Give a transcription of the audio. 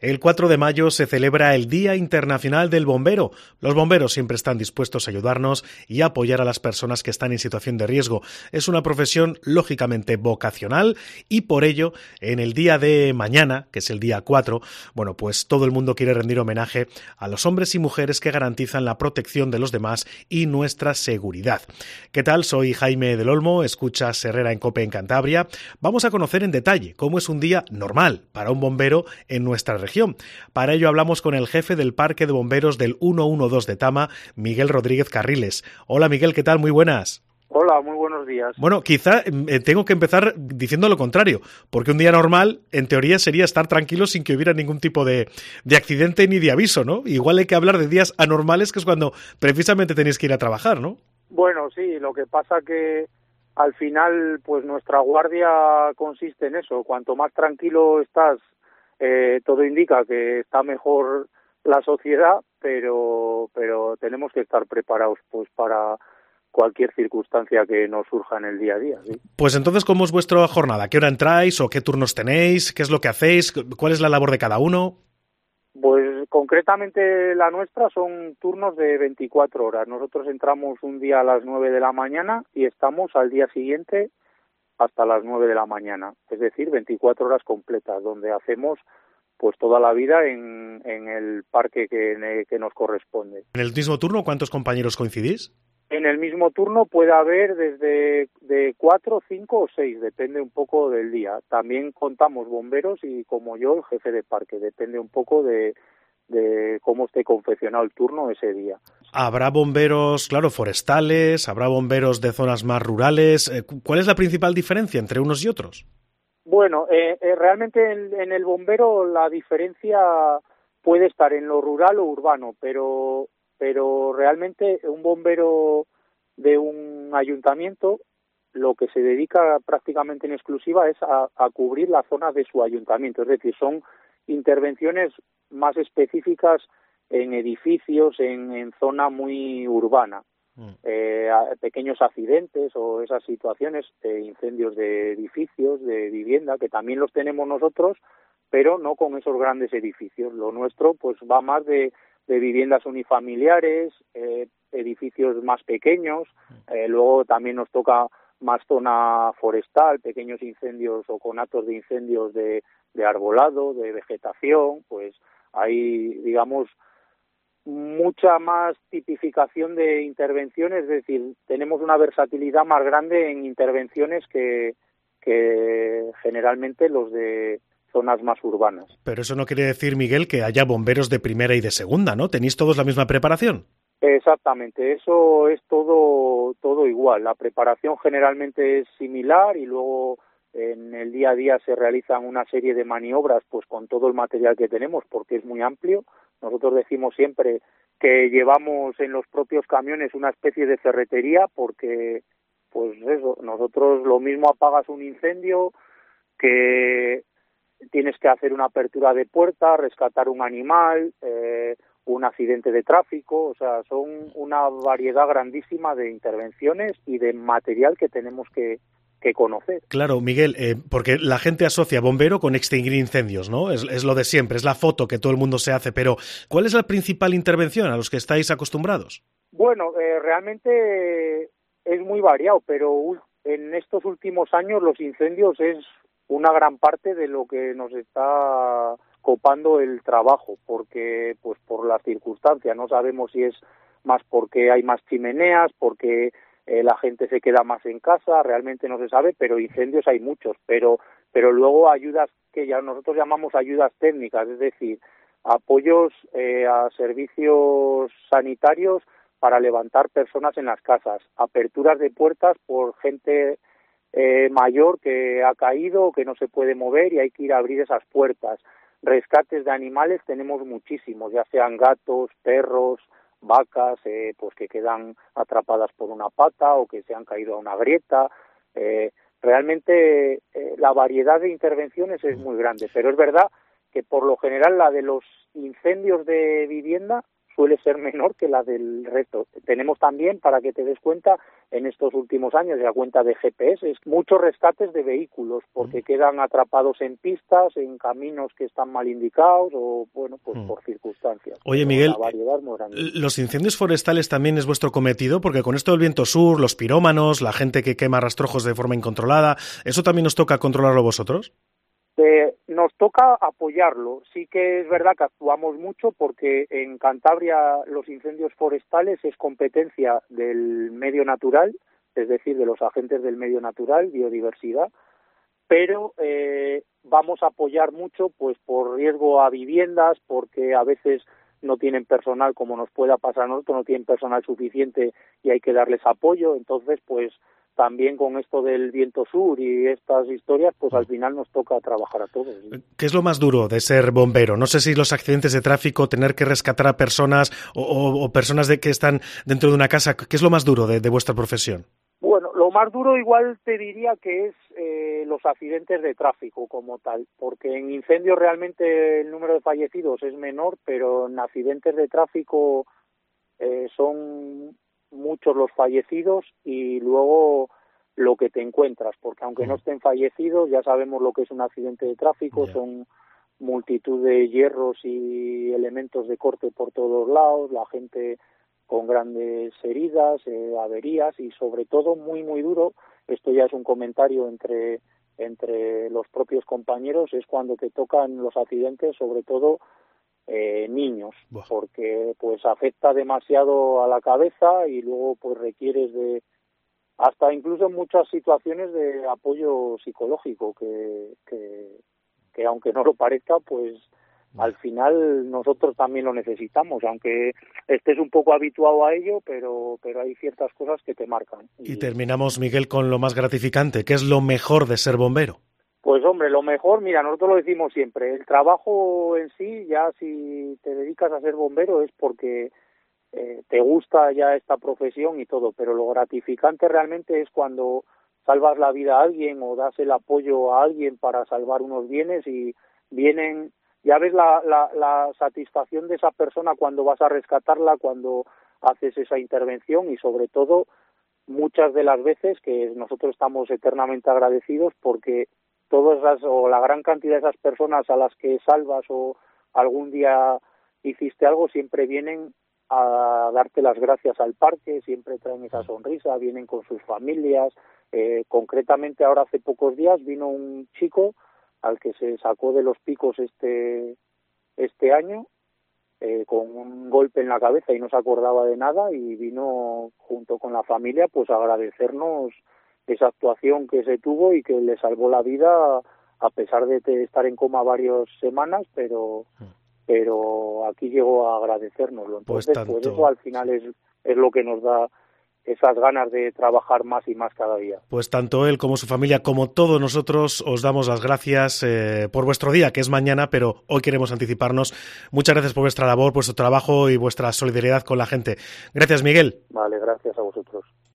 El 4 de mayo se celebra el Día Internacional del Bombero. Los bomberos siempre están dispuestos a ayudarnos y a apoyar a las personas que están en situación de riesgo. Es una profesión lógicamente vocacional y por ello, en el día de mañana, que es el día 4, pues todo el mundo quiere rendir homenaje a los hombres y mujeres que garantizan la protección de los demás y nuestra seguridad. ¿Qué tal? Soy Jaime del Olmo, escuchas Herrera en COPE en Cantabria. Vamos a conocer en detalle cómo es un día normal para un bombero en nuestra región. Para ello hablamos con el jefe del Parque de Bomberos del 112 de Tama, Miguel Rodríguez Carriles. Hola Miguel, ¿qué tal? Muy buenas. Hola, muy buenos días. Bueno, quizá tengo que empezar diciendo lo contrario, porque un día normal, en teoría, sería estar tranquilo sin que hubiera ningún tipo de accidente ni de aviso, ¿no? Igual hay que hablar de días anormales, que es cuando precisamente tenéis que ir a trabajar, ¿no? Bueno, sí, lo que pasa que al final, pues nuestra guardia consiste en eso. Cuanto más tranquilo estás, todo indica que está mejor la sociedad, pero tenemos que estar preparados pues para cualquier circunstancia que nos surja en el día a día. ¿Sí? Pues entonces, ¿cómo es vuestra jornada? ¿Qué hora entráis o qué turnos tenéis? ¿Qué es lo que hacéis? ¿Cuál es la labor de cada uno? Pues concretamente la nuestra son turnos de 24 horas. Nosotros entramos un día a las 9 de la mañana y estamos al día siguiente hasta las 9 de la mañana, es decir, 24 horas completas, donde hacemos pues toda la vida en el parque que nos corresponde. ¿En el mismo turno cuántos compañeros coincidís? En el mismo turno puede haber desde de 4, 5 o 6, depende un poco del día. También contamos bomberos y como yo, el jefe de parque, depende un poco de cómo esté confeccionado el turno ese día. Habrá bomberos, claro, forestales, habrá bomberos de zonas más rurales. ¿Cuál es la principal diferencia entre unos y otros? Bueno, realmente en el bombero la diferencia puede estar en lo rural o urbano, pero realmente un bombero de un ayuntamiento lo que se dedica prácticamente en exclusiva es a cubrir la zona de su ayuntamiento, es decir, son intervenciones más específicas en edificios, en zona muy urbana, pequeños accidentes o esas situaciones, incendios de edificios, de vivienda, que también los tenemos nosotros, pero no con esos grandes edificios. Lo nuestro pues va más de viviendas unifamiliares, edificios más pequeños, luego también nos toca más zona forestal, pequeños incendios o conatos de incendios de arbolado, de vegetación, pues hay, digamos, mucha más tipificación de intervenciones, es decir, tenemos una versatilidad más grande en intervenciones que generalmente los de zonas más urbanas. Pero eso no quiere decir, Miguel, que haya bomberos de primera y de segunda, ¿no? ¿Tenéis todos la misma preparación? Exactamente, eso es todo igual. La preparación generalmente es similar y luego en el día a día se realizan una serie de maniobras pues con todo el material que tenemos porque es muy amplio. Nosotros decimos siempre que llevamos en los propios camiones una especie de ferretería porque pues eso, nosotros lo mismo apagas un incendio que tienes que hacer una apertura de puerta, rescatar un animal, un accidente de tráfico, o sea, son una variedad grandísima de intervenciones y de material que tenemos que conocer. Claro, Miguel, porque la gente asocia bombero con extinguir incendios, ¿no? Es lo de siempre, es la foto que todo el mundo se hace, pero ¿cuál es la principal intervención a los que estáis acostumbrados? Bueno, realmente es muy variado, pero en estos últimos años los incendios es una gran parte de lo que nos está copando el trabajo, porque pues por las circunstancias, no sabemos si es más porque hay más chimeneas, porque la gente se queda más en casa, realmente no se sabe, pero incendios hay muchos, pero luego ayudas que ya nosotros llamamos ayudas técnicas, es decir, apoyos a servicios sanitarios para levantar personas en las casas, aperturas de puertas por gente mayor que ha caído o que no se puede mover y hay que ir a abrir esas puertas. Rescates de animales tenemos muchísimos, ya sean gatos, perros, vacas, pues que quedan atrapadas por una pata o que se han caído a una grieta. Realmente la variedad de intervenciones es muy grande, pero es verdad que por lo general la de los incendios de vivienda suele ser menor que la del resto. Tenemos también, para que te des cuenta, en estos últimos años, ya cuenta de GPS, muchos rescates de vehículos, porque quedan atrapados en pistas, en caminos que están mal indicados, o bueno, pues por circunstancias. Oye, Miguel, ¿los incendios forestales también es vuestro cometido? Porque con esto del viento sur, los pirómanos, la gente que quema rastrojos de forma incontrolada, ¿eso también os toca controlarlo vosotros? Nos toca apoyarlo. Sí que es verdad que actuamos mucho porque en Cantabria los incendios forestales es competencia del medio natural, es decir, de los agentes del medio natural, biodiversidad, pero vamos a apoyar mucho pues por riesgo a viviendas, porque a veces no tienen personal, como nos pueda pasar a nosotros, no tienen personal suficiente y hay que darles apoyo. Entonces, pues también con esto del viento sur y estas historias, pues al final nos toca trabajar a todos. ¿Qué es lo más duro de ser bombero? No sé si los accidentes de tráfico, tener que rescatar a personas o personas que están dentro de una casa, ¿qué es lo más duro de vuestra profesión? Bueno, lo más duro igual te diría que es los accidentes de tráfico como tal, porque en incendios realmente el número de fallecidos es menor, pero en accidentes de tráfico son muchos los fallecidos y luego lo que te encuentras, porque aunque no estén fallecidos, ya sabemos lo que es un accidente de tráfico, son multitud de hierros y elementos de corte por todos lados, la gente con grandes heridas, averías y sobre todo muy muy duro, esto ya es un comentario entre los propios compañeros, es cuando te tocan los accidentes, sobre todo niños, porque pues afecta demasiado a la cabeza y luego pues requieres de hasta incluso en muchas situaciones de apoyo psicológico que aunque no lo parezca, pues al final nosotros también lo necesitamos, aunque estés un poco habituado a ello, pero hay ciertas cosas que te marcan. Y terminamos, Miguel, con lo más gratificante. ¿Qué es lo mejor de ser bombero? Pues hombre, lo mejor, mira, nosotros lo decimos siempre, el trabajo en sí, ya si te dedicas a ser bombero es porque te gusta ya esta profesión y todo, pero lo gratificante realmente es cuando salvas la vida a alguien o das el apoyo a alguien para salvar unos bienes y vienen, ya ves la satisfacción de esa persona cuando vas a rescatarla, cuando haces esa intervención y sobre todo muchas de las veces que nosotros estamos eternamente agradecidos porque todas esas o la gran cantidad de esas personas a las que salvas o algún día hiciste algo siempre vienen a darte las gracias al parque, siempre traen esa sonrisa, vienen con sus familias. Concretamente ahora hace pocos días vino un chico al que se sacó de los picos este año con un golpe en la cabeza y no se acordaba de nada y vino junto con la familia pues a agradecernos esa actuación que se tuvo y que le salvó la vida a pesar de estar en coma varias semanas, pero aquí llegó a agradecérnoslo. Entonces, pues eso al final es lo que nos da esas ganas de trabajar más y más cada día. Pues tanto él como su familia, como todos nosotros, os damos las gracias por vuestro día, que es mañana, pero hoy queremos anticiparnos. Muchas gracias por vuestra labor, vuestro trabajo y vuestra solidaridad con la gente. Gracias, Miguel. Vale, gracias a vosotros.